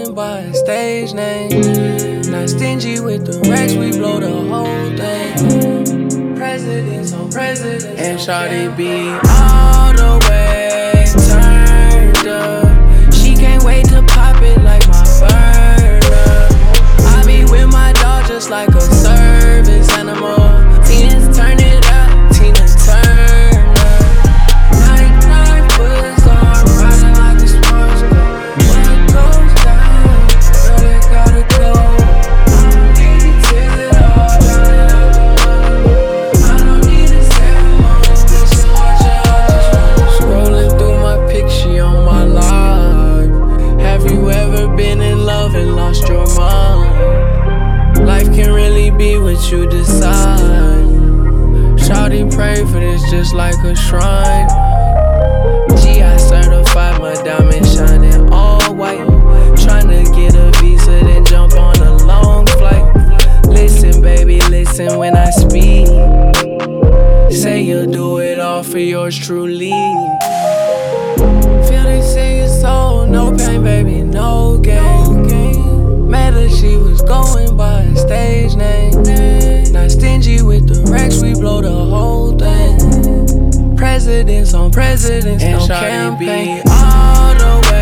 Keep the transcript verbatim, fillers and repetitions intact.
going by a stage name. Not stingy with the racks, we blow the whole thing. Presidents on presidents, and shawty be all the way turned up. She can't wait to pop it like my burner. I be with my dog just like a service animal. Tina's turn it up, Tina Turner. Night night bullets are riding like a sports car. What goes down, girl, it gotta go. I don't need to tear it all down. I don't need a ceremony, listen, watch it all just scrolling through my pic, she on my live. Have you ever been in love and lost your mind? Life can really be what you decide. Shawty pray for this just like a shrine. G I certified, my diamond shining all white. Tryna get a visa, then jump on a long flight. Listen, baby, listen when I speak. Say you'll do it all for yours truly. Feel this in your soul, no pain, baby, no gain. Met her, she was going by a stage name. Not stingy with the racks, we blow the whole thing. Presidents on presidents, and no campaign. Be all the way